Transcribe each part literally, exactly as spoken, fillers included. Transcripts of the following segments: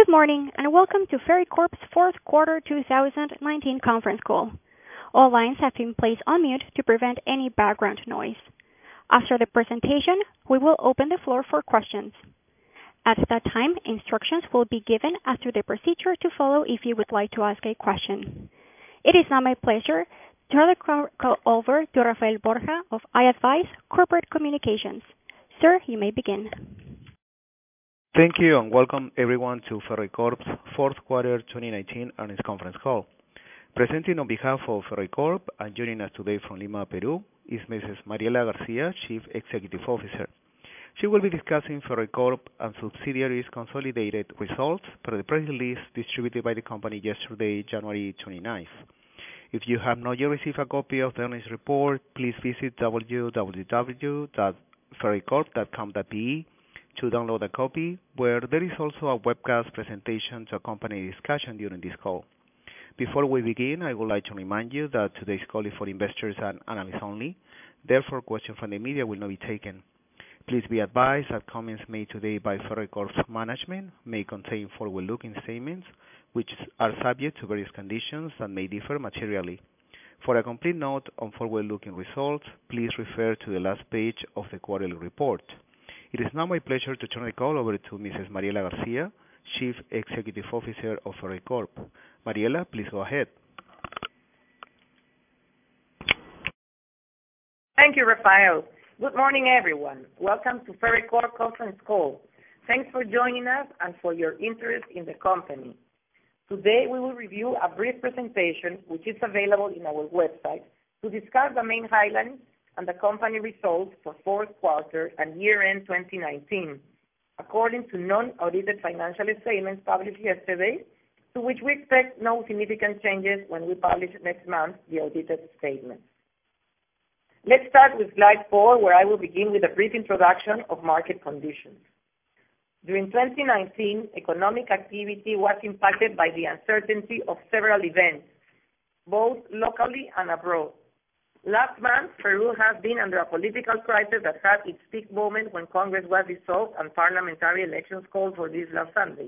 Good morning, and welcome to Ferreycorp's fourth quarter two thousand nineteen conference call. All lines have been placed on mute to prevent any background noise. After the presentation, we will open the floor for questions. At that time, instructions will be given as to the procedure to follow if you would like to ask a question. It is now my pleasure to turn the call over to Rafael Borja of i-advize Corporate Communications. Sir, you may begin. Thank you, and welcome everyone to Ferreycorp's fourth quarter twenty nineteen earnings conference call. Presenting on behalf of Ferreycorp and joining us today from Lima, Peru, is Missus Mariela Garcia, Chief Executive Officer. She will be discussing Ferreycorp and subsidiaries' consolidated results per the press release distributed by the company yesterday, January twenty-ninth. If you have not yet received a copy of the earnings report, please visit w w w dot ferreycorp dot com dot p e to download a copy, where there is also a webcast presentation to accompany discussion during this call. Before we begin, I would like to remind you that today's call is for investors and analysts only. Therefore, questions from the media will not be taken. Please be advised that comments made today by Ferreycorp's management may contain forward-looking statements, which are subject to various conditions that may differ materially. For a complete note on forward-looking results, please refer to the last page of the quarterly report. It is now my pleasure to turn the call over to Missus Mariela Garcia, Chief Executive Officer of Ferreycorp. Mariela, please go ahead. Thank you, Rafael. Good morning, everyone. Welcome to Ferreycorp conference call. Thanks for joining us and for your interest in the company. Today, we will review a brief presentation, which is available in our website, to discuss the main highlights and the company results for fourth quarter and year-end twenty nineteen, according to non-audited financial statements published yesterday, to which we expect no significant changes when we publish next month the audited statements. Let's start with slide four, where I will begin with a brief introduction of market conditions. During twenty nineteen, economic activity was impacted by the uncertainty of several events, both locally and abroad. Last month, Peru has been under a political crisis that had its peak moment when Congress was dissolved and parliamentary elections called for this last Sunday.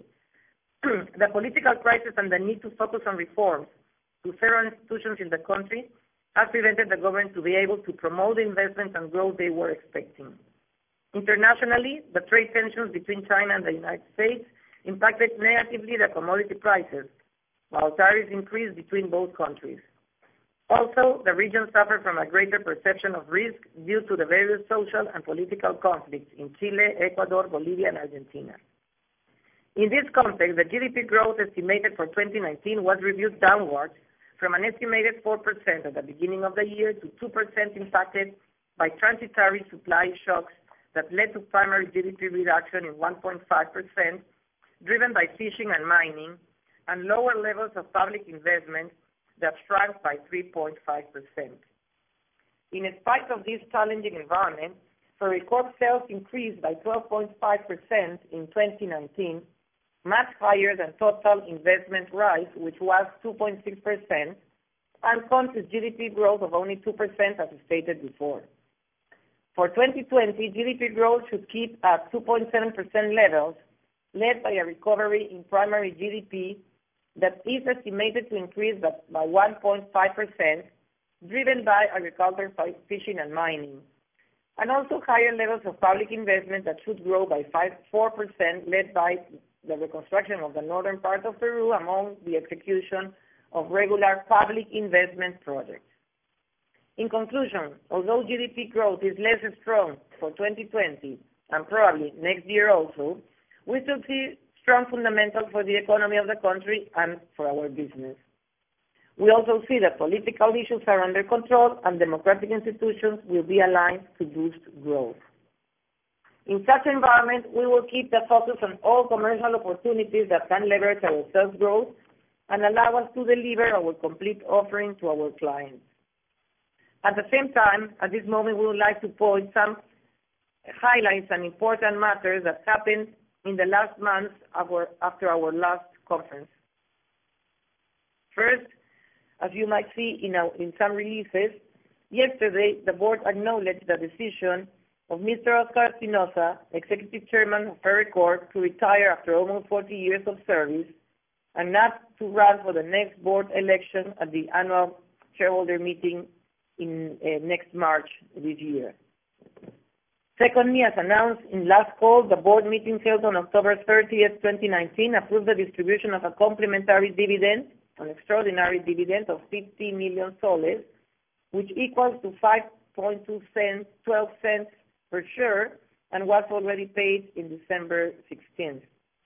The political crisis and the need to focus on reforms to several institutions in the country has prevented the government to be able to promote the investment and growth they were expecting. Internationally, the trade tensions between China and the United States impacted negatively the commodity prices, while tariffs increased between both countries. Also, the region suffered from a greater perception of risk due to the various social and political conflicts in Chile, Ecuador, Bolivia, and Argentina. In this context, the G D P growth estimated for twenty nineteen was reviewed downwards from an estimated four percent at the beginning of the year to two percent, impacted by transitory supply shocks that led to primary G D P reduction in one point five percent, driven by fishing and mining, and lower levels of public investment that shrank by three point five percent. In spite of this challenging environment, Ferreycorp sales increased by twelve point five percent in twenty nineteen, much higher than total investment rise, which was two point six percent, and country's G D P growth of only two percent, as stated before. For twenty twenty, G D P growth should keep at two point seven percent levels, led by a recovery in primary G D P that is estimated to increase by one point five percent, driven by agriculture, fishing, and mining, and also higher levels of public investment that should grow by four percent, led by the reconstruction of the northern part of Peru, among the execution of regular public investment projects. In conclusion, although G D P growth is less strong for twenty twenty, and probably next year also, we still see strong fundamentals for the economy of the country and for our business. We also see that political issues are under control and democratic institutions will be aligned to boost growth. In such environment, we will keep the focus on all commercial opportunities that can leverage our sales growth and allow us to deliver our complete offering to our clients. At the same time, at this moment, we would like to point some highlights and important matters that happened in the last months after our last conference. First, as you might see in, our, in some releases, yesterday the board acknowledged the decision of Mister Oscar Espinosa, Executive Chairman of Ferreycorp, to retire after almost forty years of service and not to run for the next board election at the annual shareholder meeting in uh, next March this year. Secondly, as announced in last call, the board meeting held on October thirtieth, twenty nineteen, approved the distribution of a complimentary dividend, an extraordinary dividend of fifty million soles, which equals to five point two cents, twelve cents per share, and was already paid in December sixteenth.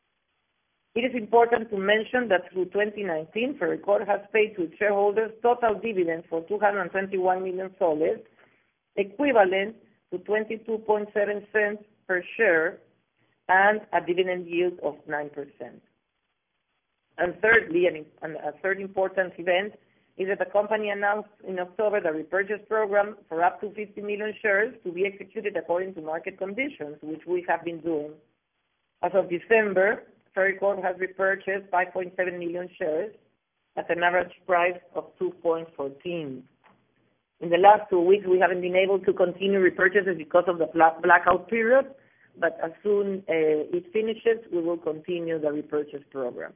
It is important to mention that through twenty nineteen, Ferreycorp has paid to its shareholders total dividends for two hundred twenty-one million soles, equivalent to twenty-two point seven cents per share, and a dividend yield of nine percent. And thirdly, and a third important event is that the company announced in October the repurchase program for up to fifty million shares to be executed according to market conditions, which we have been doing. As of December, Ferreycorp has repurchased five point seven million shares at an average price of two point one four. In the last two weeks, we haven't been able to continue repurchases because of the blackout period, but as soon as uh, it finishes, we will continue the repurchase program.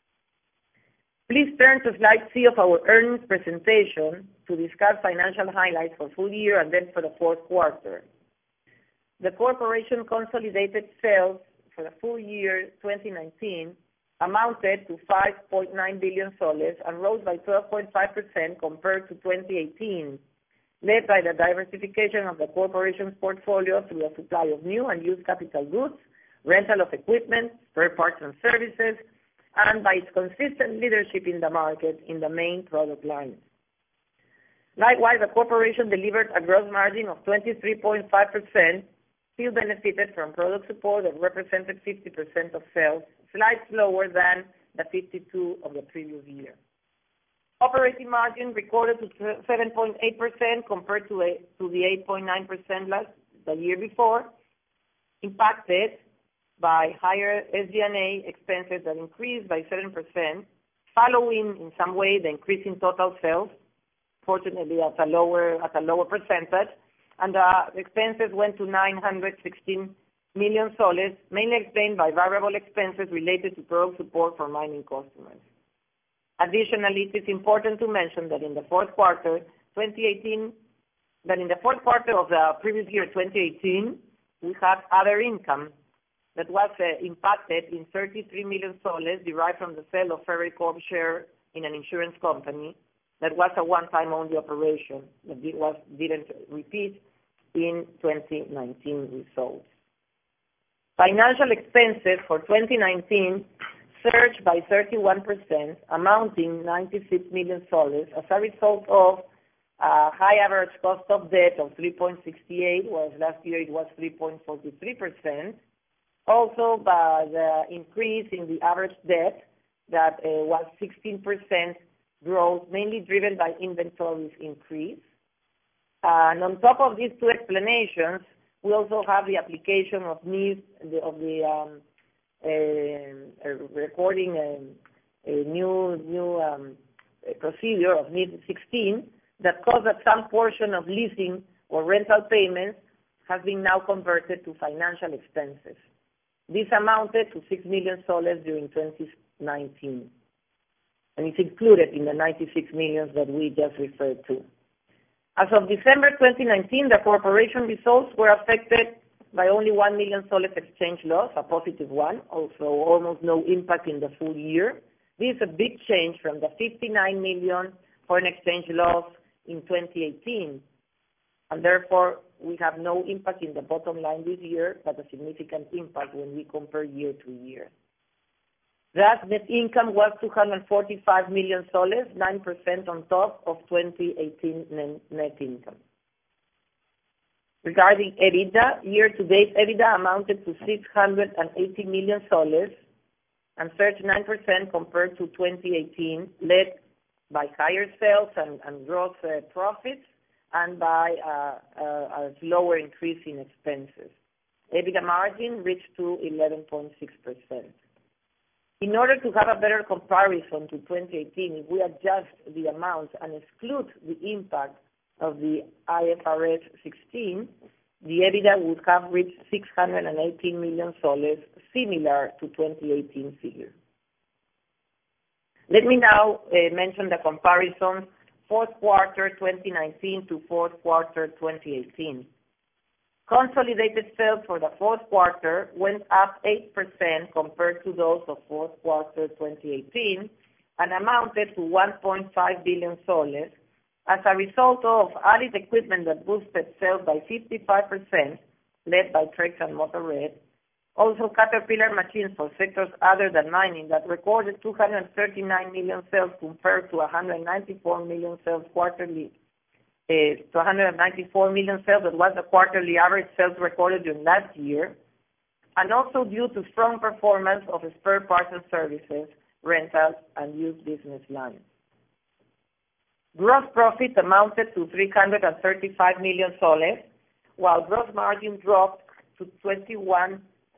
Please turn to slide C of our earnings presentation to discuss financial highlights for full year and then for the fourth quarter. The corporation consolidated sales for the full year twenty nineteen amounted to five point nine billion soles and rose by twelve point five percent compared to twenty eighteen, led by the diversification of the corporation's portfolio through the supply of new and used capital goods, rental of equipment, spare parts and services, and by its consistent leadership in the market in the main product lines. Likewise, the corporation delivered a gross margin of twenty-three point five percent, still benefited from product support that represented fifty percent of sales, slightly lower than the fifty-two of the previous year. Operating margin recorded to seven point eight percent compared to, a, to the eight point nine percent last the year before, impacted by higher S G and A expenses that increased by seven percent, following in some way the increase in total sales, fortunately at a lower at a lower percentage, and the expenses went to nine hundred sixteen million soles, mainly explained by variable expenses related to product support for mining customers. Additionally, it is important to mention that in the fourth quarter twenty eighteen, that in the fourth quarter of the previous year, twenty eighteen, we had other income that was uh, impacted in thirty-three million soles derived from the sale of Ferreycorp share in an insurance company. That was a one-time only operation that it was, didn't repeat in twenty nineteen results. Financial expenses for twenty nineteen surged by thirty-one percent, amounting ninety-six million soles as a result of a high average cost of debt of three point six eight, whereas last year it was three point four three percent. Also by the increase in the average debt that uh, was sixteen percent growth, mainly driven by inventories increase. And on top of these two explanations, we also have the application of NIF, the, of the um, uh, uh, recording a, a new new um, a procedure of NIF sixteen that caused that some portion of leasing or rental payments has been now converted to financial expenses. This amounted to six million soles during twenty nineteen, and it's included in the ninety-six million that we just referred to. As of December twenty nineteen, the corporation results were affected by only one million soles exchange loss, a positive one, also almost no impact in the full year. This is a big change from the fifty-nine million foreign exchange loss in twenty eighteen, and therefore we have no impact in the bottom line this year, but a significant impact when we compare year to year. Thus, net income was two hundred forty-five million soles, nine percent on top of twenty eighteen net income. Regarding EBITDA, year-to-date EBITDA amounted to six hundred eighty million soles and surged nine percent compared to twenty eighteen, led by higher sales and, and gross uh, profits, and by uh, uh, a slower increase in expenses. EBITDA margin reached to eleven point six percent. In order to have a better comparison to twenty eighteen, if we adjust the amounts and exclude the impact of the I F R S sixteen, the EBITDA would have reached six hundred eighteen million soles, similar to twenty eighteen figure. Let me now uh, mention the comparison fourth quarter twenty nineteen to fourth quarter twenty eighteen. Consolidated sales for the fourth quarter went up eight percent compared to those of fourth quarter twenty eighteen and amounted to one point five billion soles as a result of added equipment that boosted sales by fifty-five percent, led by Trex and Motorred. Also, Caterpillar machines for sectors other than mining that recorded two hundred thirty-nine million sales compared to one hundred ninety-four million sales quarterly, uh, to one hundred ninety-four million sales that was the quarterly average sales recorded during last year, and also due to strong performance of spare parts and services, rentals, and used business lines. Gross profit amounted to three hundred thirty-five million soles, while gross margin dropped to twenty-one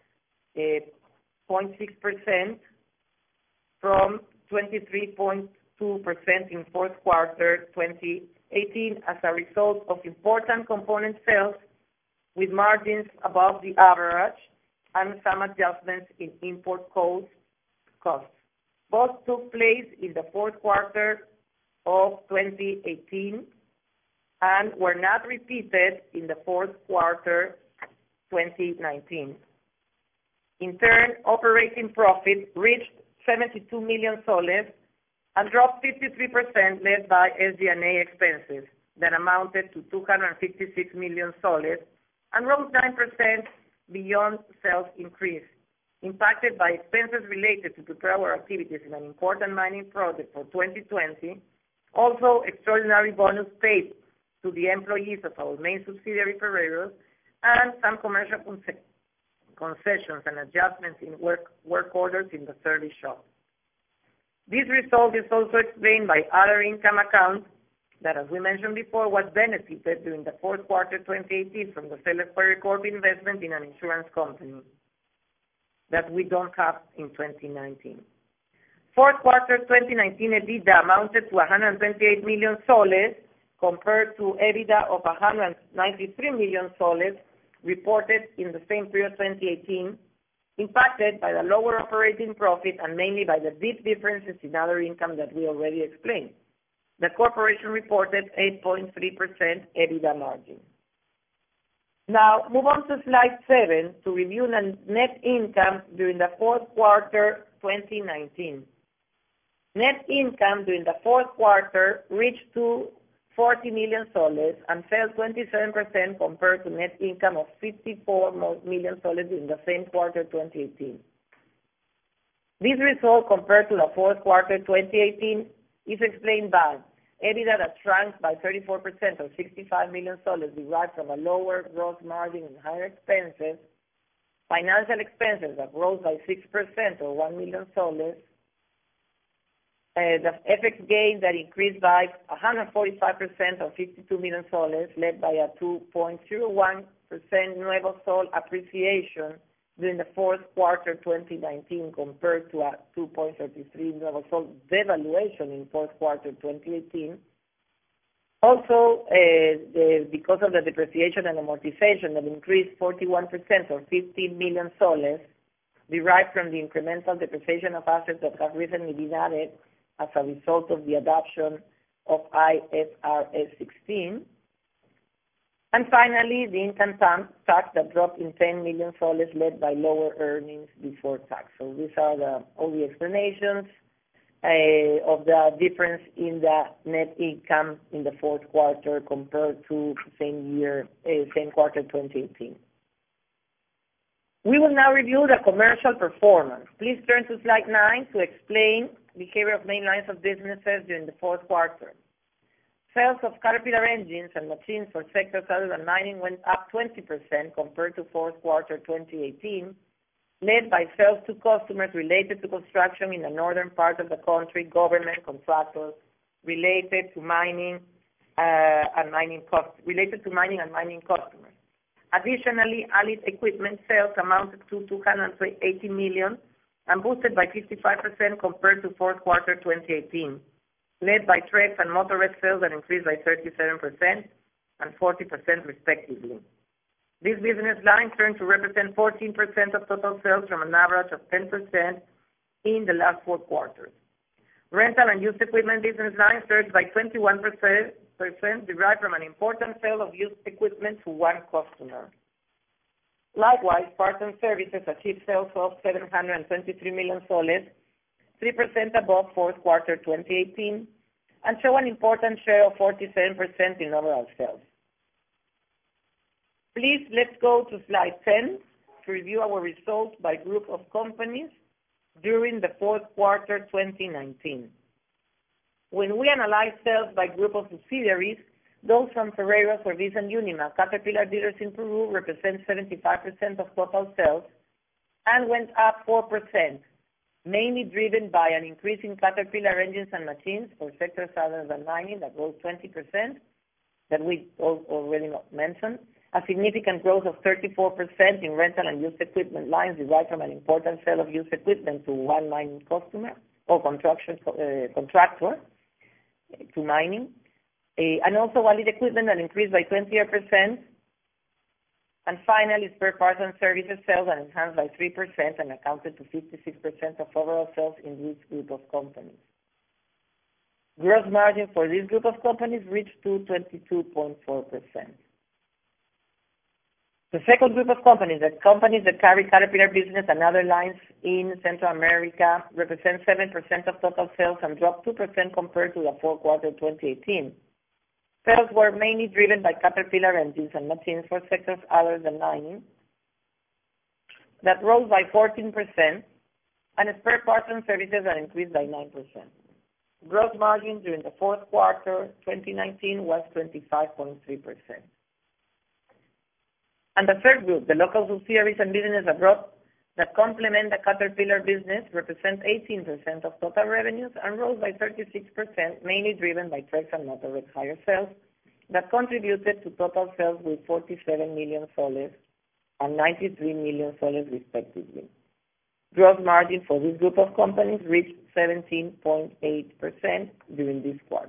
point six percent from twenty-three point two percent in fourth quarter twenty eighteen as a result of important component sales with margins above the average and some adjustments in import costs. Both took place in the fourth quarter of twenty eighteen and were not repeated in the fourth quarter twenty nineteen. In turn, operating profit reached seventy-two million soles and dropped fifty-three percent, led by S G and A expenses that amounted to two hundred fifty-six million soles and rose nine percent beyond sales increase, impacted by expenses related to prepare our activities in an important mining project for twenty twenty, also extraordinary bonus paid to the employees of our main subsidiary Ferreiros, and some commercial concessions concessions and adjustments in work, work orders in the service shop. This result is also explained by other income accounts that, as we mentioned before, was benefited during the fourth quarter twenty eighteen from the sale of Ferricorp investment in an insurance company that we don't have in twenty nineteen. Fourth quarter twenty nineteen EBITDA amounted to one hundred twenty-eight million soles compared to EBITDA of one hundred ninety-three million soles reported in the same period twenty eighteen, impacted by the lower operating profit and mainly by the deep differences in other income that we already explained. The corporation reported eight point three percent EBITDA margin. Now, move on to slide seven to review the net income during the fourth quarter twenty nineteen. Net income during the fourth quarter reached to forty million soles and fell twenty-seven percent compared to net income of fifty-four million soles in the same quarter twenty eighteen. This result compared to the fourth quarter twenty eighteen is explained by EBITDA that shrank by thirty-four percent or sixty-five million soles derived from a lower gross margin and higher expenses, financial expenses that rose by six percent or one million soles, Uh, the F X gain that increased by one hundred forty-five percent or fifty-two million soles, led by a two point zero one percent Nuevo Sol appreciation during the fourth quarter twenty nineteen compared to a two point three three Nuevo Sol devaluation in fourth quarter twenty eighteen. Also, uh, the, because of the depreciation and amortization that increased forty-one percent or fifteen million soles, derived from the incremental depreciation of assets that have recently been added as a result of the adoption of I F R S sixteen. And finally, the income tax that dropped in ten million soles, led by lower earnings before tax. So these are the, all the explanations uh, of the difference in the net income in the fourth quarter compared to same year, uh, same quarter twenty eighteen. We will now review the commercial performance. Please turn to slide nine to explain behavior of main lines of businesses during the fourth quarter. Sales of Caterpillar engines and machines for sectors other than mining went up twenty percent compared to fourth quarter twenty eighteen, led by sales to customers related to construction in the northern part of the country, government contractors related to mining uh, and mining cost, related to mining and mining customers. Additionally, allied equipment sales amounted to two hundred eighty million and boosted by fifty-five percent compared to fourth quarter twenty eighteen, led by Trex and Motorred sales that increased by thirty-seven percent and forty percent respectively. This business line turned to represent fourteen percent of total sales from an average of ten percent in the last four quarters. Rental and used equipment business line surged by twenty-one percent, derived from an important sale of used equipment to one customer. Likewise, parts and services achieved sales of seven hundred twenty-three million soles, three percent above fourth quarter twenty eighteen, and show an important share of forty-seven percent in overall sales. Please, let's go to slide ten to review our results by group of companies during the fourth quarter twenty nineteen. When we analyze sales by group of subsidiaries, those from Ferreyros, Orbis, and Unima, Caterpillar dealers in Peru, represent seventy-five percent of total sales and went up four percent, mainly driven by an increase in Caterpillar engines and machines for sectors other than mining that rose twenty percent, that we already mentioned, a significant growth of thirty-four percent in rental and used equipment lines derived from an important sale of used equipment to one mining customer or construction uh, contractor to mining, uh, and also valid equipment that increased by twenty percent. And finally, spare parts and services sales that enhanced by three percent and accounted to fifty-six percent of overall sales in this group of companies. Gross margin for this group of companies reached to twenty-two point four percent. The second group of companies, the companies that carry Caterpillar business and other lines in Central America, represent seven percent of total sales and dropped two percent compared to the fourth quarter twenty eighteen. Sales were mainly driven by Caterpillar engines and machines for sectors other than mining that rose by fourteen percent, and spare parts and services that increased by nine percent. Gross margin during the fourth quarter twenty nineteen was twenty-five point three percent. And the third group, the local subsidiaries and business abroad that complement the Caterpillar business, represent eighteen percent of total revenues and rose by thirty-six percent, mainly driven by trucks and motorized hire sales that contributed to total sales with forty-seven million soles and ninety-three million soles respectively. Gross margin for this group of companies reached seventeen point eight percent during this quarter.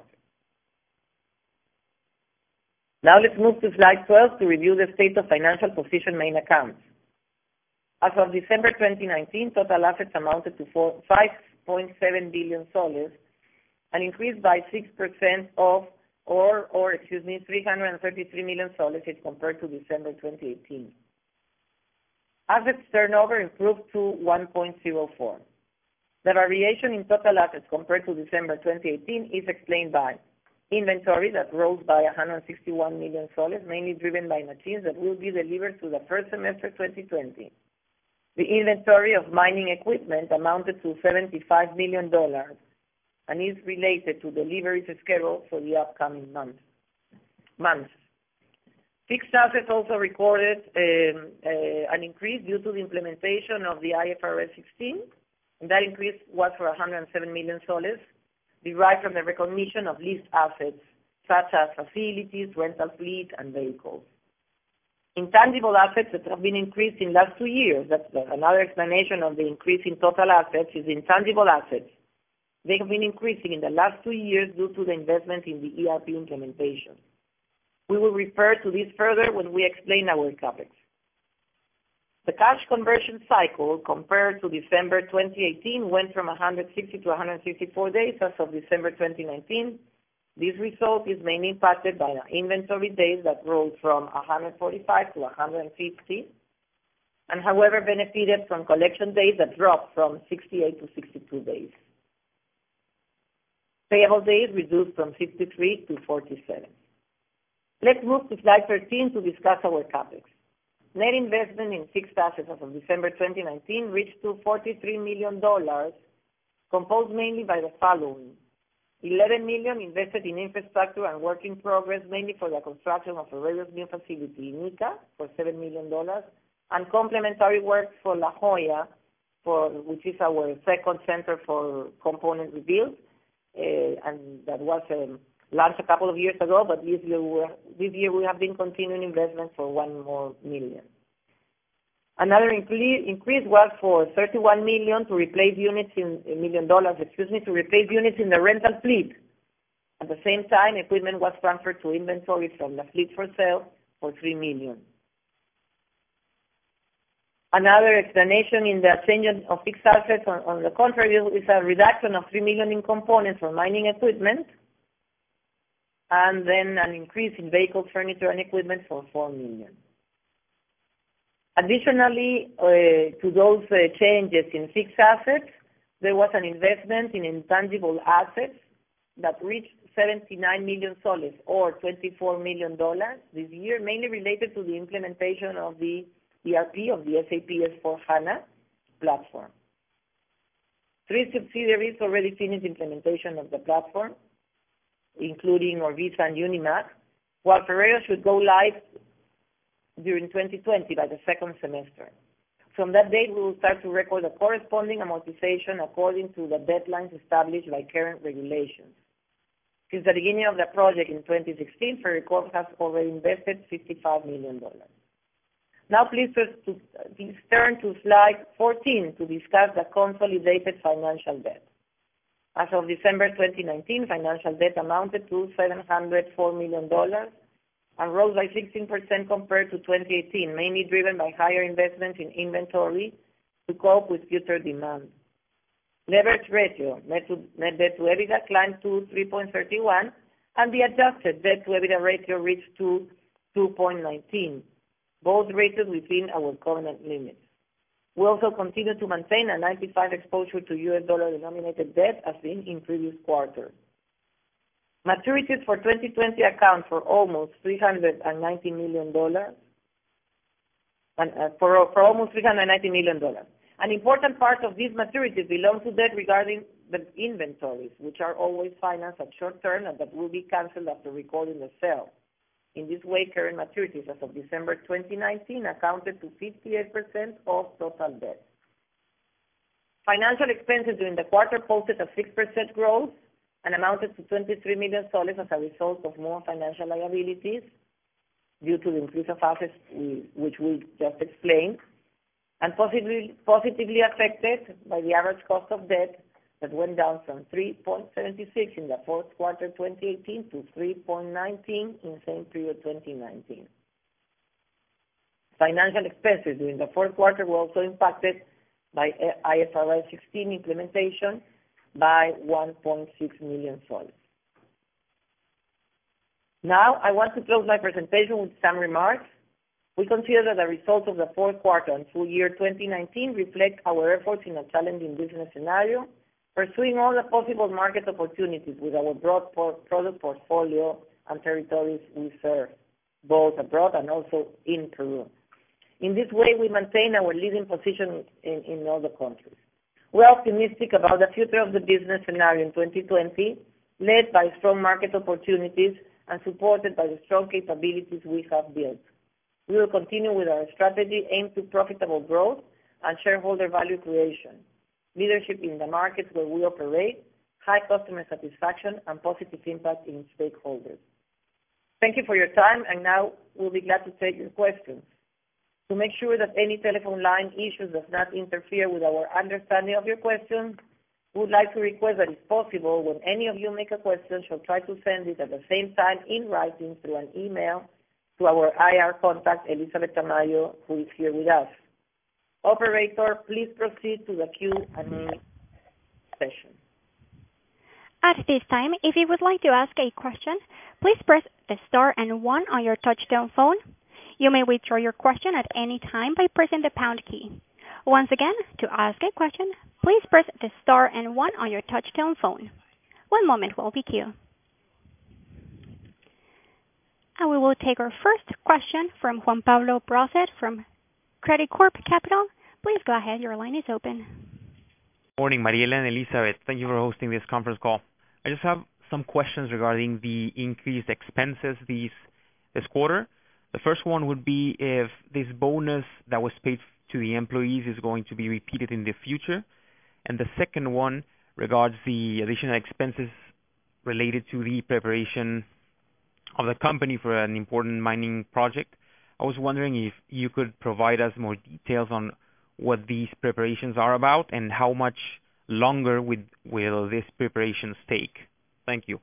Now let's move to slide twelve to review the state of financial position main accounts. As of December twenty nineteen, total assets amounted to five point seven billion soles, an increase by six percent of, or, or excuse me, three hundred thirty-three million soles if compared to December twenty eighteen. Assets turnover improved to one point zero four. The variation in total assets compared to December twenty eighteen is explained by inventory that rose by one hundred sixty-one million soles, mainly driven by machines that will be delivered to the first semester twenty twenty. The inventory of mining equipment amounted to seventy-five million dollars and is related to deliveries scheduled for the upcoming months. months. Fixed assets also recorded um, uh, an increase due to the implementation of the I F R S sixteen, and that increase was for one hundred seven million soles, derived from the recognition of leased assets, such as facilities, rental fleet, and vehicles. Intangible assets that have been increased in the last two years, that's another explanation of the increase in total assets, is intangible assets. They have been increasing in the last two years due to the investment in the E R P implementation. We will refer to this further when we explain our CAPEX. The cash conversion cycle compared to December twenty eighteen went from one hundred sixty to one hundred fifty-four days as of December twenty nineteen. This result is mainly impacted by the inventory days that rose from one hundred forty-five to one hundred fifty, and however benefited from collection days that dropped from sixty-eight to sixty-two days. Payable days reduced from fifty-three to forty-seven. Let's move to slide thirteen to discuss our CAPEX. Net investment in fixed assets as of December twenty nineteen reached to forty-three million dollars, composed mainly by the following: eleven million dollars invested in infrastructure and work in progress, mainly for the construction of a various new facility in Ica for seven million dollars, and complementary works for La Joya, for which is our second center for component rebuild, uh, and that was um, launched a couple of years ago, but this year, we this year we have been continuing investment for one more million. Another increase was for thirty-one million to replace units in million dollars, excuse me, to replace units in the rental fleet. At the same time, equipment was transferred to inventory from the fleet for sale for three million. Another explanation in the change of fixed assets, on, on the contrary, is a reduction of three million in components for mining equipment, and then an increase in vehicles, furniture, and equipment for four million. Additionally, uh, to those uh, changes in fixed assets, there was an investment in intangible assets that reached seventy-nine million soles, or twenty-four million dollars this year, mainly related to the implementation of the E R P of the S A P S four HANA platform. Three subsidiaries already finished implementation of the platform, including Orvisa and Unimac, while Ferrero should go live during twenty twenty by the second semester. From that date, we will start to record the corresponding amortization according to the deadlines established by current regulations. Since the beginning of the project in twenty sixteen, Ferreycorp has already invested fifty-five million dollars. Now please, to, please turn to slide fourteen to discuss the consolidated financial debt. As of December twenty nineteen, financial debt amounted to seven hundred four million dollars and rose by sixteen percent compared to twenty eighteen, mainly driven by higher investments in inventory to cope with future demand. Leverage ratio, net, to, net debt to EBITDA, climbed to three point three one, and the adjusted debt to EBITDA ratio reached to two point one nine, both rated within our covenant limits. We also continue to maintain a ninety-five exposure to U S dollar denominated debt as seen in previous quarters. Maturities for twenty twenty account for almost three hundred ninety million dollars, and uh, for, for almost three hundred ninety million dollars. An important part of these maturities belongs to debt regarding the inventories, which are always financed at short term and that will be canceled after recording the sale. In this way, current maturities as of December twenty nineteen accounted to fifty-eight percent of total debt. Financial expenses during the quarter posted a six percent growth and amounted to twenty-three million soles as a result of more financial liabilities due to the increase of assets we, which we just explained, and positively, positively affected by the average cost of debt that went down from three point seven six in the fourth quarter twenty eighteen to three point one nine in the same period twenty nineteen. Financial expenses during the fourth quarter were also impacted by I F R S sixteen implementation by one point six million soles. Now, I want to close my presentation with some remarks. We consider that the results of the fourth quarter and full year twenty nineteen reflect our efforts in a challenging business scenario, pursuing all the possible market opportunities with our broad por- product portfolio and territories we serve, both abroad and also in Peru. In this way, we maintain our leading position in, in all the countries. We're optimistic about the future of the business scenario in twenty twenty, led by strong market opportunities and supported by the strong capabilities we have built. We will continue with our strategy aimed to profitable growth and shareholder value creation, leadership in the markets where we operate, high customer satisfaction, and positive impact in stakeholders. Thank you for your time, and now we'll be glad to take your questions. To make sure that any telephone line issues does not interfere with our understanding of your question, we would like to request that if possible, when any of you make a question, shall try to send it at the same time in writing through an email to our I R contact, Elizabeth Tamayo, who is here with us. Operator, please proceed to the Q and A session. At this time, if you would like to ask a question, please press the star and one on your touchtone phone. You may withdraw your question at any time by pressing the pound key. Once again, to ask a question, please press the star and one on your touchtone phone. One moment while we queue. And we will take our first question from Juan Pablo Brocet from Credicorp Capital. Please go ahead. Your line is open. Morning, Mariela and Elizabeth. Thank you for hosting this conference call. I just have some questions regarding the increased expenses these this quarter. The first one would be if this bonus that was paid to the employees is going to be repeated in the future. And the second one regards the additional expenses related to the preparation of the company for an important mining project. I was wondering if you could provide us more details on what these preparations are about and how much longer would, will these preparations take. Thank you.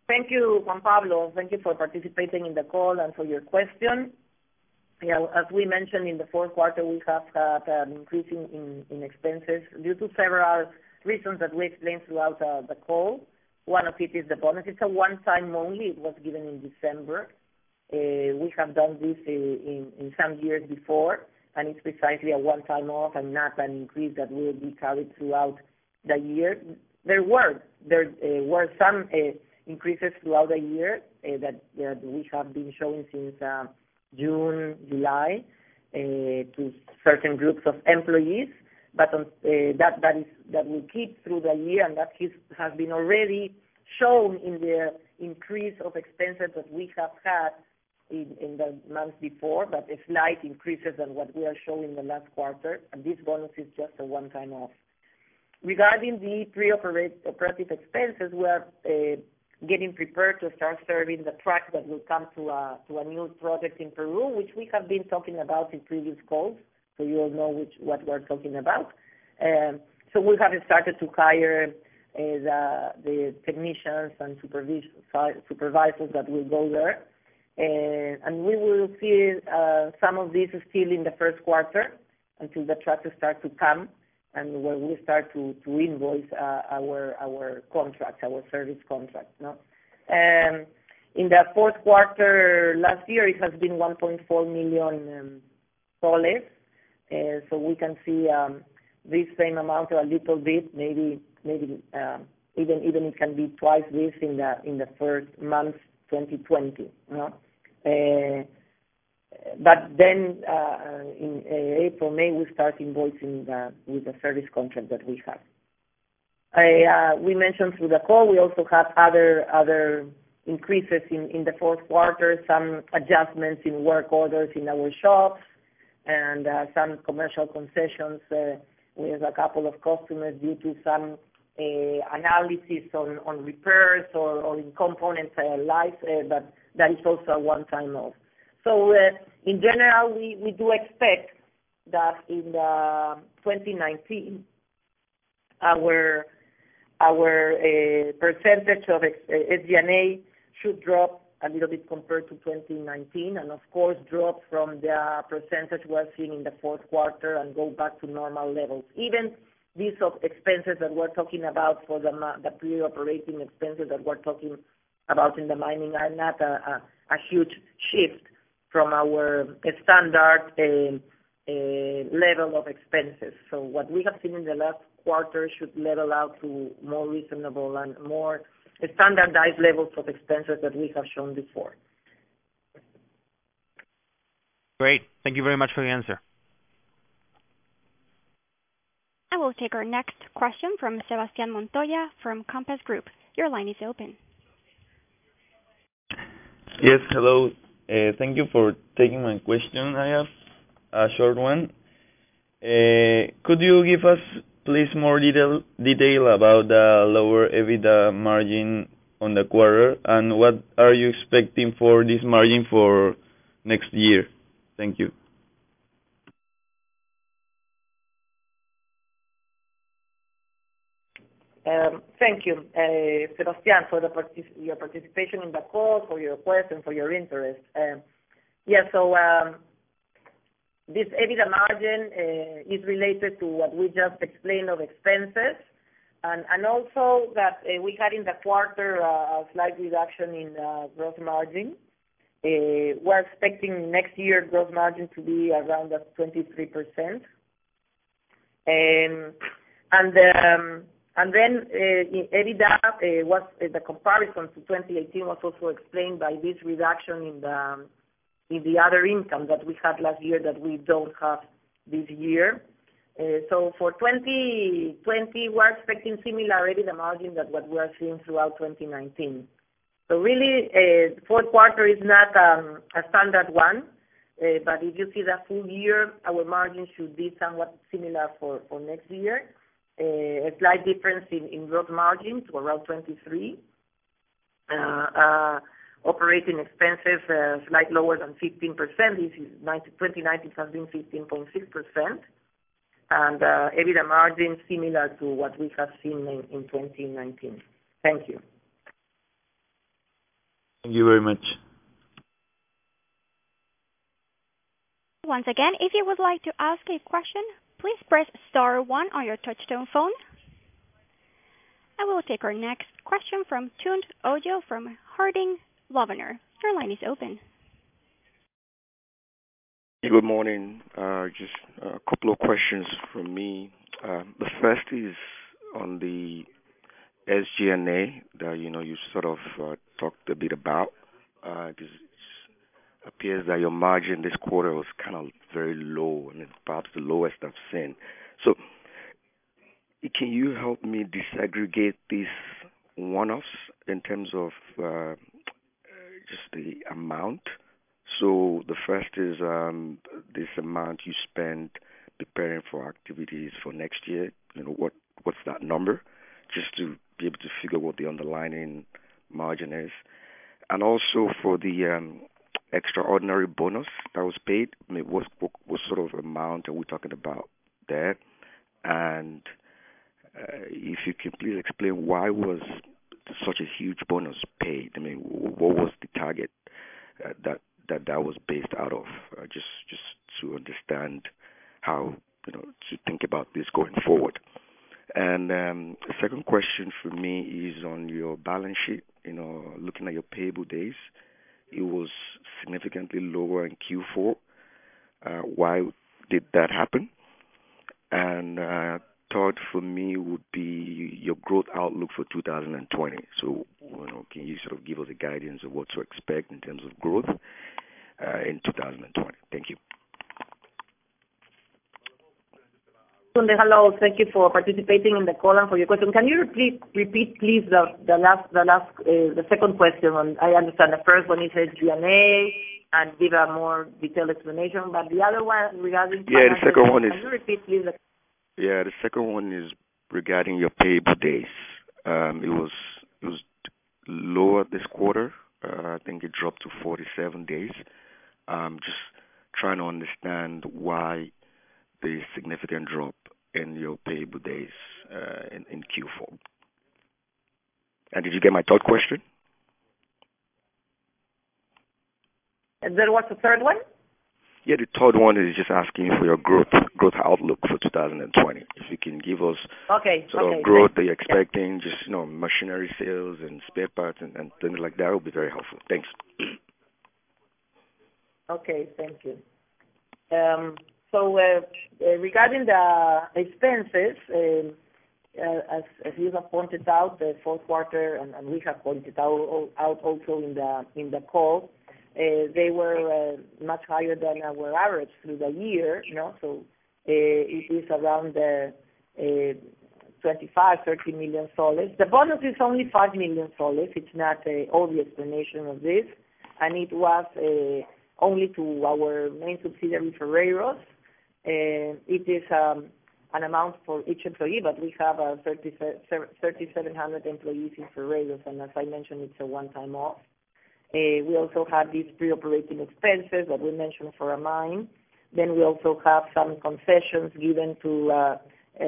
Thank you, Juan Pablo. Thank you for participating in the call and for your question. Yeah, as we mentioned, in the fourth quarter, we have had an increase in, in expenses due to several reasons that we explained throughout uh, the call. One of it is the bonus. It's a one-time only. It was given in December. Uh, we have done this uh, in, in some years before, and it's precisely a one-time off and not an increase that will be carried throughout the year. There were there uh, were some uh, increases throughout the year uh, that, that we have been showing since uh, June, July, uh, to certain groups of employees, but on, uh, that that is that will keep through the year, and that is, has been already shown in the increase of expenses that we have had in, in the months before, but a slight increases than what we are showing in the last quarter, and this bonus is just a one-time off. Regarding the pre-operative expenses, we are uh, getting prepared to start serving the trucks that will come to a, to a new project in Peru, which we have been talking about in previous calls, so you all know which, what we're talking about. Um, so we have started to hire uh, the, the technicians and supervisors that will go there. Uh, and we will see uh, some of this still in the first quarter until the trucks start to come and where we start to, to invoice uh, our our contracts, our service contracts. No? Um, in the fourth quarter last year, it has been one point four million um, soles. Uh, so we can see um, this same amount or a little bit, maybe maybe uh, even even it can be twice this in the in the first month twenty twenty. No? Uh, but then uh, in uh, April, May, we start invoicing the, with the service contract that we have. I, uh, we mentioned through the call, we also have other other increases in, in the fourth quarter, some adjustments in work orders in our shops, and uh, some commercial concessions uh, with a couple of customers due to some uh, analysis on, on repairs or, or in component uh, life, uh, but that is also a one-time off. So uh, in general, we, we do expect that in the twenty nineteen, our our uh, percentage of S G and A should drop a little bit compared to twenty nineteen, and of course drop from the percentage we're seeing in the fourth quarter and go back to normal levels. Even these of expenses that we're talking about for the, the pre-operating expenses that we're talking about in the mining are not a, a, a huge shift from our standard uh, uh, level of expenses. So what we have seen in the last quarter should level out to more reasonable and more standardized levels of expenses that we have shown before. Great. Thank you very much for the answer. I will take our next question from Sebastián Montoya from Compass Group. Your line is open. Yes, hello. Uh, thank you for taking my question. I have a short one. Uh, could you give us, please, more detail detail about the lower EBITDA margin on the quarter, and what are you expecting for this margin for next year? Thank you. Um, thank you, uh, Sebastian, for the partic- your participation in the call, for your question, for your interest. Um, yeah, so um, this EBITDA margin uh, is related to what we just explained of expenses, and, and also that uh, we had in the quarter uh, a slight reduction in uh, gross margin. Uh, we're expecting next year gross margin to be around that twenty-three percent. Um, and um, And then uh, EBITDA uh, was uh, the comparison to twenty eighteen was also explained by this reduction in the um, in the other income that we had last year that we don't have this year. Uh, so for twenty twenty, we're expecting similar EBITDA margin that what we are seeing throughout twenty nineteen. So really, uh, fourth quarter is not um, a standard one, uh, but if you see the full year, our margin should be somewhat similar for, for next year. Uh, a slight difference in, in gross margin to around twenty-three. Uh, uh, operating expenses uh, slightly lower than fifteen percent. This is twenty nineteen has been fifteen point six percent. And uh, EBITDA margin similar to what we have seen in, in twenty nineteen. Thank you. Thank you very much. Once again, if you would like to ask a question, please press star one on your touchtone phone. I will take our next question from Tunde Ojo from Harding Loevner. Your line is open. Good morning. Uh, just a couple of questions from me. Uh, the first is on the S G and A that you know you sort of uh, talked a bit about. Uh, it appears that your margin this quarter was kind of very low, and it's perhaps the lowest I've seen. So, can you help me disaggregate these one-offs in terms of uh, just the amount? So the first is um, this amount you spend preparing for activities for next year. You know, what what's that number? Just to be able to figure what the underlying margin is. And also for the um, extraordinary bonus that was paid, I mean, what, what, what sort of amount are we talking about there? And uh, if you can please explain why was such a huge bonus paid? I mean, what was the target uh, that that that was based out of? Uh, just just to understand how you know to think about this going forward. And um, the second question for me is on your balance sheet. You know, looking at your payable days, it was significantly lower in Q four. Uh, why did that happen? And uh, third for me would be your growth outlook for two thousand twenty. So, you know, can you sort of give us a guidance of what to expect in terms of growth uh, in two thousand twenty? Thank you. Hello, thank you for participating in the call and for your question. Can you repeat, repeat please, the, the last, the last, uh, the second question? On, I understand the first one is S G and A and give a more detailed explanation, but the other one regarding yeah, the second one is. Can you repeat, please? The, yeah, the second one is regarding your payable days. Um, it was it was lower this quarter. Uh, I think it dropped to forty-seven days. Um, just trying to understand why the significant drop in your payable days uh, in, in Q four. And did you get my third question? And there was a third one? Yeah, the third one is just asking for your growth growth outlook for two thousand twenty. If you can give us okay, sort okay, of growth thanks. that you're expecting, yeah. just you know, machinery sales and spare parts and, and things like that would be very helpful. Thanks. Okay, thank you. Um, So uh, uh, regarding the expenses, um, uh, as, as you have pointed out, the fourth quarter, and, and we have pointed out, out also in the in the call, uh, they were uh, much higher than our average through the year. You know, so uh, it is around the uh, twenty-five, thirty million soles. The bonus is only five million soles. It's not uh, all the explanation of this, and it was uh, only to our main subsidiary Ferreiros. Uh, it is um, an amount for each employee, but we have uh, thirty-seven hundred employees in Ferreiros, and as I mentioned, it's a one-time off. Uh, we also have these pre-operating expenses that we mentioned for a mine. Then we also have some concessions given to, uh, uh,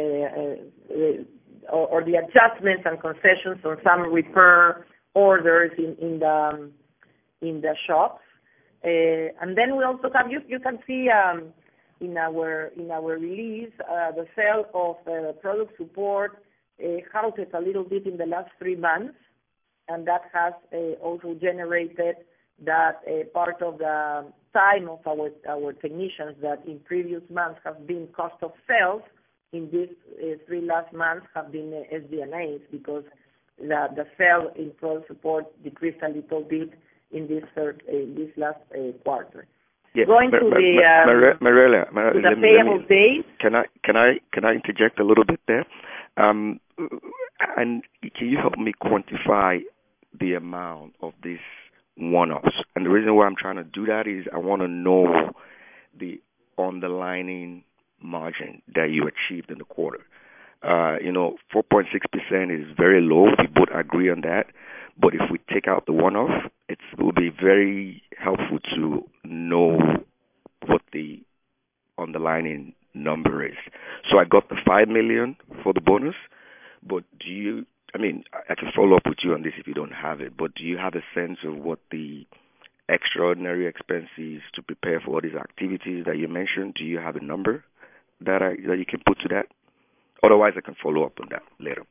uh, or, or the adjustments and concessions on some repair orders in, in the um, in the shops. Uh, and then we also have, you, you can see um, in our in our release, uh, the sale of uh, product support uh, halted a little bit in the last three months, and that has uh, also generated that uh, part of the time of our our technicians that in previous months have been cost of sales, in these uh, three last months have been uh, S D and As, because the, the sale in product support decreased a little bit in this third, uh, this last uh, quarter. Yeah, Going Ma- to Ma- the Ma- um, Mariela, Mariela, to the let me- payable let me- days. Can I can I can I interject a little bit there? Um, and can you help me quantify the amount of these one-offs? And the reason why I'm trying to do that is I want to know the underlying margin that you achieved in the quarter. Uh, you know, four point six percent is very low. We both agree on that. But if we take out the one-off, it's, it will be very helpful to know what the underlying number is. So I got the five million for the bonus, but do you I mean, I can follow up with you on this if you don't have it, but do you have a sense of what the extraordinary expenses to prepare for all these activities that you mentioned? Do you have a number that I, that you can put to that? Otherwise, I can follow up on that later.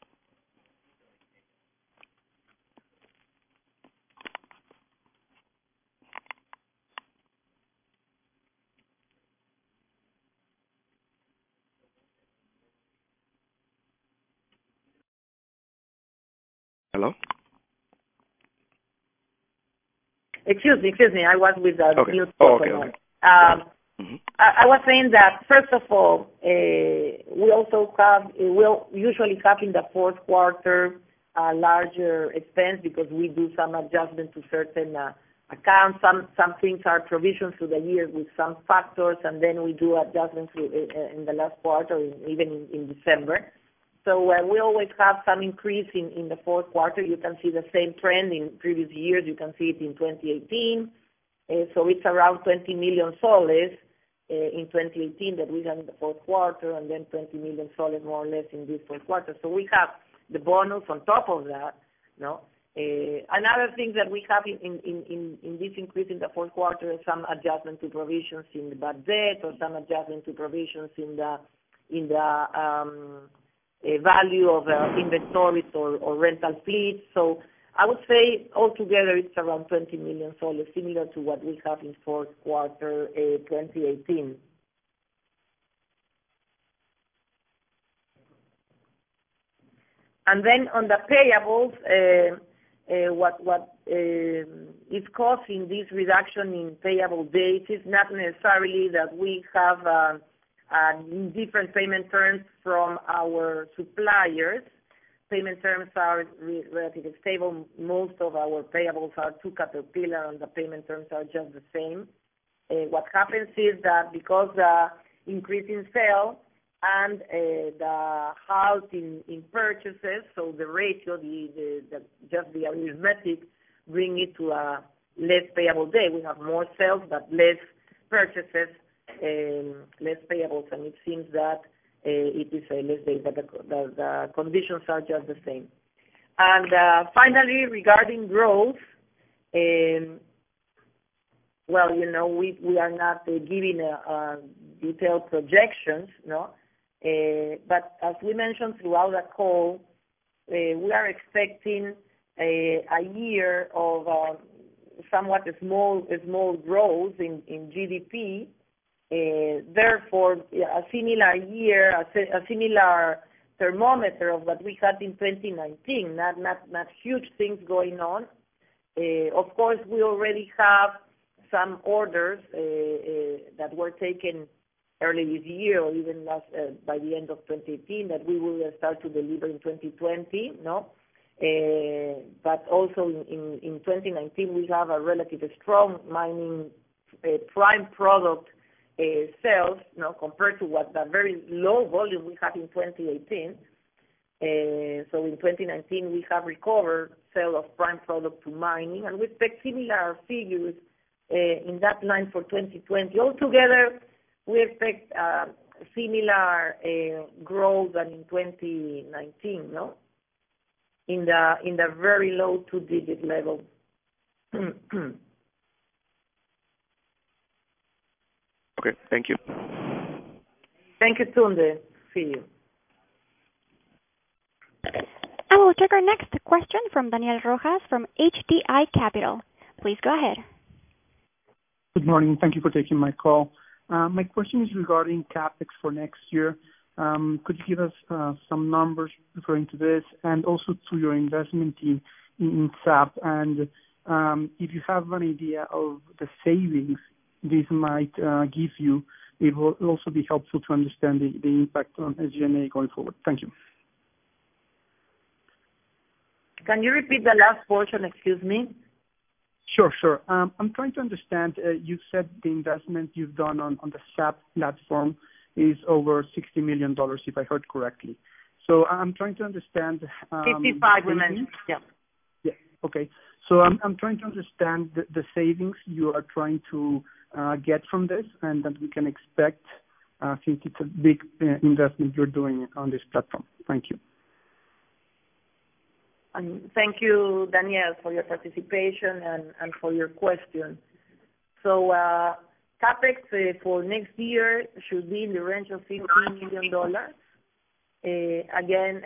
Hello? Excuse me, excuse me. I was with the Okay. mute Oh, button okay, on. okay. Um, Mm-hmm. I, I was saying that, first of all, uh, we also have, uh, we'll usually have in the fourth quarter a larger expense because we do some adjustment to certain uh, accounts. Some some things are provisions through the year with some factors, and then we do adjustments through, uh, in the last quarter, even in, in December. So uh, we always have some increase in, in the fourth quarter. You can see the same trend in previous years. You can see it in twenty eighteen. Uh, so it's around twenty million soles uh, in twenty eighteen that we have in the fourth quarter, and then twenty million soles more or less in this fourth quarter. So we have the bonus on top of that. No. Uh, another thing that we have in, in, in, in this increase in the fourth quarter is some adjustment to provisions in the bad debt, or some adjustment to provisions in the in the um, Uh, value of uh, inventories or, or rental fleets. So I would say altogether it's around twenty million soles, similar to what we have in fourth quarter uh, twenty eighteen. And then on the payables, uh, uh, what what uh, is causing this reduction in payable days is not necessarily that we have uh, Uh, different payment terms from our suppliers. Payment terms are re- relatively stable. Most of our payables are to Caterpillar, and the payment terms are just the same. Uh, what happens is that because the increase in sale and uh, the halt in, in purchases, so the ratio, the, the, the just the arithmetic, bring it to a less payable day. We have more sales but less purchases. Um, less payables, and it seems that uh, it is a less days, but the, the, the conditions are just the same. And uh, finally, regarding growth, um, well, you know, we, we are not uh, giving a, a detailed projections, no. Uh, but as we mentioned throughout the call, uh, we are expecting a, a year of uh, somewhat a small, a small growth in, in G D P. Uh, therefore, a similar year, a, a similar thermometer of what we had in twenty nineteen, not not not huge things going on. Uh, of course, we already have some orders uh, uh, that were taken early this year, or even last uh, by the end of twenty eighteen, that we will start to deliver in twenty twenty. No, uh, but also in, in, in twenty nineteen we have a relatively strong mining uh, prime product Uh, sales, you know, compared to what the very low volume we had in twenty eighteen. Uh, so in twenty nineteen we have recovered sale of prime product to mining, and we expect similar figures uh, in that line for twenty twenty. Altogether, we expect uh, similar uh, growth than in twenty nineteen, no? In the in the very low two-digit level. Okay, thank you. Thank you, Tunde. See you. And we'll take our next question from Daniel Rojas from H D I Capital. Please go ahead. Good morning. Thank you for taking my call. Uh, my question is regarding CapEx for next year. Um, could you give us uh, some numbers referring to this, and also to your investment in, in S A P, and um, if you have an idea of the savings this might uh, give you, it will also be helpful to understand the, the impact on S G and A going forward. Thank you. Can you repeat the last portion, excuse me? Sure, sure. Um, I'm trying to understand, uh, you said the investment you've done on, on the S A P platform is over sixty million dollars, if I heard correctly. So I'm trying to understand... Um, fifty-five, we mentioned, yeah. Yeah, okay. So I'm, I'm trying to understand the, the savings you are trying to uh, get from this, and that we can expect, uh, since it's a big uh, investment you're doing on this platform. Thank you. And thank you, Daniel, for your participation and, and for your question. So uh, CapEx uh, for next year should be in the range of fifteen million dollars. Uh, again,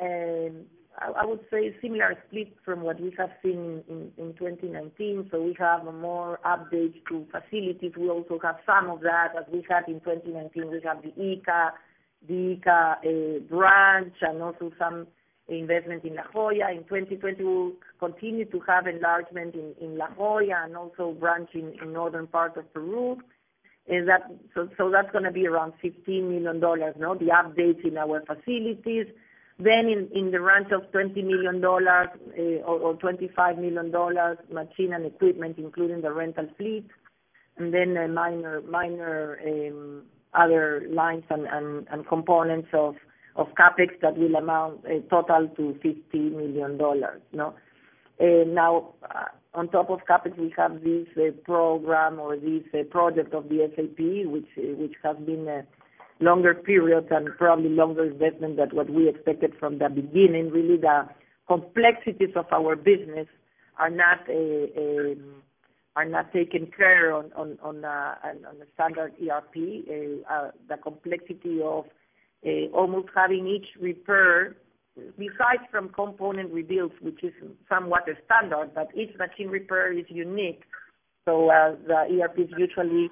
uh, I, I would say similar split from what we have seen in, in twenty nineteen. So we have more updates to facilities. We also have some of that as we had in twenty nineteen. We have the I C A, the I C A uh, branch, and also some investment in La Joya. In twenty twenty, we'll continue to have enlargement in, in La Joya and also branch in, in northern part of Peru. Is that so? So that's going to be around fifteen million dollars. No, the updates in our facilities. Then in, in the range of twenty million dollars uh, or, or twenty-five million dollars, machine and equipment, including the rental fleet, and then uh, minor minor um, other lines and, and, and components of of CapEx that will amount uh, total to fifty million dollars. No, uh, now uh, on top of CapEx we have this uh, program or this uh, project of the S A P, which uh, which has been a longer period and probably longer investment than what we expected from the beginning. Really, the complexities of our business are not uh, um, are not taken care on on on, uh, on a standard E R P. Uh, uh, the complexity of Uh, almost having each repair, besides from component rebuilds, which is somewhat a standard, but each machine repair is unique. So uh, the E R Ps usually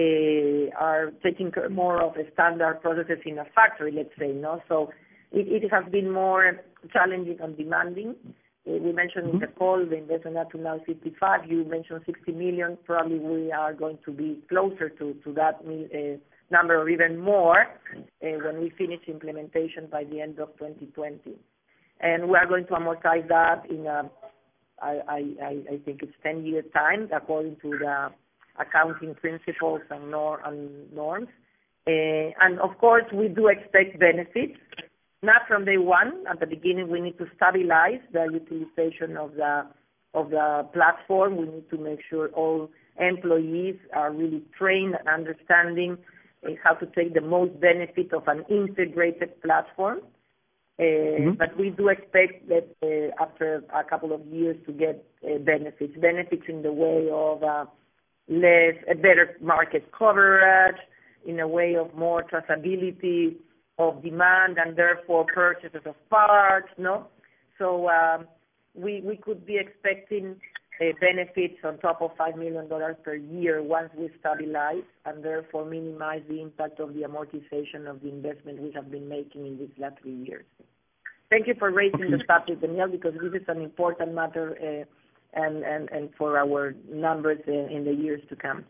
uh, are taking care more of a standard processes in a factory, let's say, no? So it, it has been more challenging and demanding. Uh, we mentioned mm-hmm. in the call the investment up to now fifty-five. You mentioned sixty million. Probably we are going to be closer to, to that uh, number or even more uh, when we finish implementation by the end of twenty twenty. And we are going to amortize that in, a, I, I, I think it's ten year time according to the accounting principles and, nor, and norms. Uh, and of course, we do expect benefits, not from day one. At the beginning, we need to stabilize the utilization of the, of the platform. We need to make sure all employees are really trained and understanding how to take the most benefit of an integrated platform. Uh, mm-hmm. But we do expect that uh, after a couple of years to get uh, benefits, benefits in the way of uh, less, a better market coverage, in a way of more traceability of demand and therefore purchases of parts, no? So um, we, we could be expecting Uh, benefits on top of five million dollars per year once we stabilize and therefore minimize the impact of the amortization of the investment we have been making in these last three years. Thank you for raising okay. the subject, Daniel, because this is an important matter uh, and, and, and for our numbers uh, in the years to come.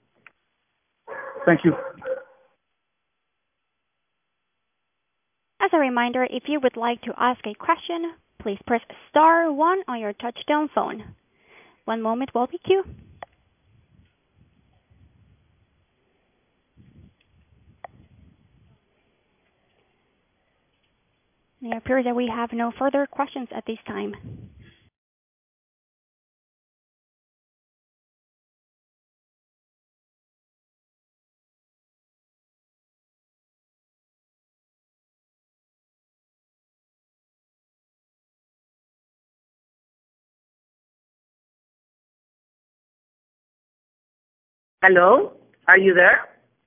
Thank you. As a reminder, if you would like to ask a question, please press star one on your touchtone phone. One moment while we queue. It appears that we have no further questions at this time. Hello, are you there?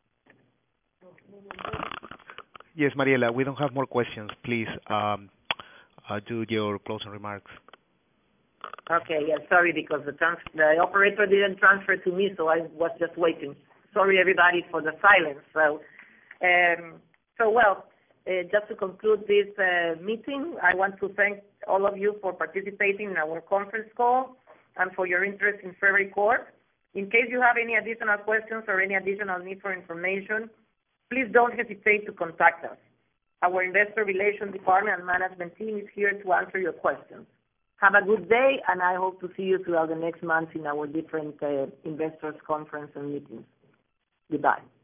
Yes, Mariela, we don't have more questions. Please um, uh, do your closing remarks. Okay, yeah, sorry, because the, trans- the operator didn't transfer to me, so I was just waiting. Sorry, everybody, for the silence. So, um, so well, uh, just to conclude this uh, meeting, I want to thank all of you for participating in our conference call and for your interest in Ferreycorp. In case you have any additional questions or any additional need for information, please don't hesitate to contact us. Our investor relations department and management team is here to answer your questions. Have a good day, and I hope to see you throughout the next months in our different uh, investors conference and meetings. Goodbye.